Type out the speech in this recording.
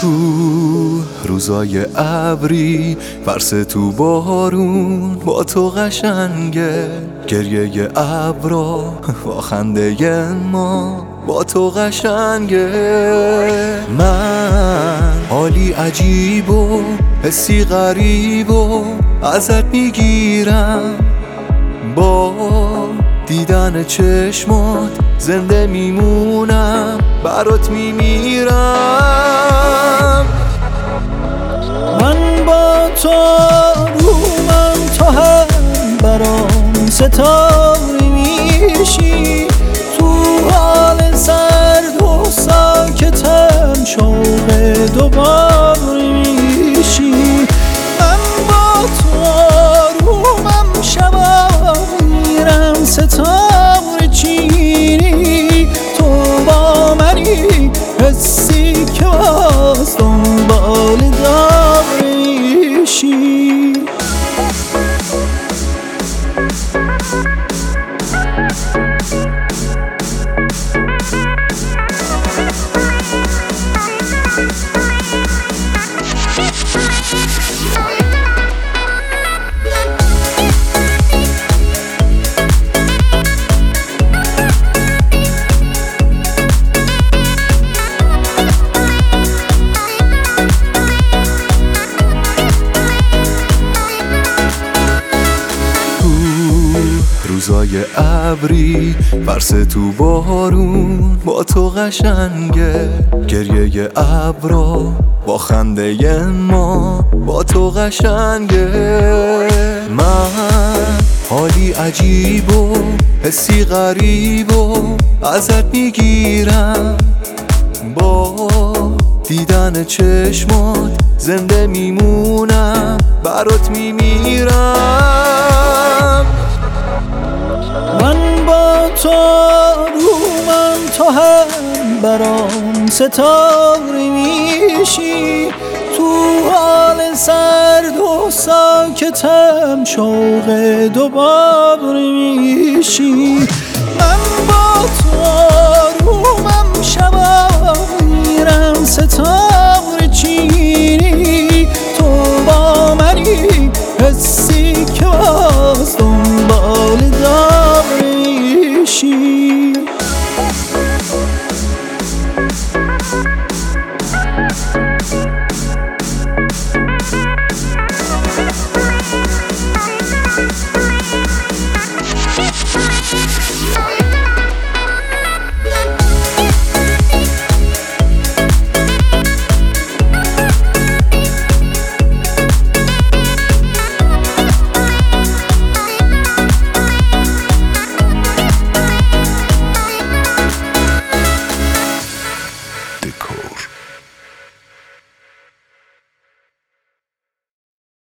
روزای ابری فرس تو بارون با تو قشنگه، گریه ابرا با خنده ما با تو قشنگه. من حالی عجیب و حسی غریب و ازت میگیرم، با دیدن چشمات زنده میمونم، برات میمیرم. من با تو رومم تو هم برام ستاره میشی، تو حال سرد و ساکتم شوق دوباره میشی. من با تو رومم شبا میرم ستاره چینی، تو با منی حسی که باز دنبال داریشی. روزای ابری فرس تو بارون با تو قشنگه، گریه ابرا با خنده ما با تو قشنگه. من حالی عجیب و حسی غریب و ازت میگیرم، با دیدن چشمات زنده میمونم، برات میمیرم. من با تو رومم تو هم برام ستاره میشی، تو حال سرد و ساکتم شوق دوباره میشی. من با